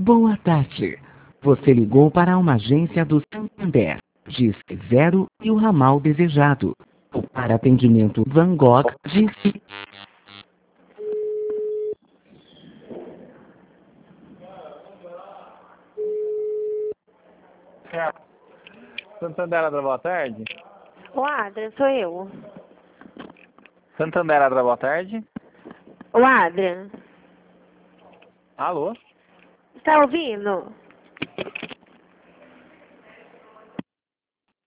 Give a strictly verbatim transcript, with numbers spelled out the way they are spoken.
Boa tarde. Você ligou para uma agência do Santander. Disse zero e o ramal desejado. Para atendimento Van Gogh, disse... Santander Adra, boa tarde. O Adrian, sou eu. Santander Adra, boa tarde. O Adrian, Alô? tá ouvindo?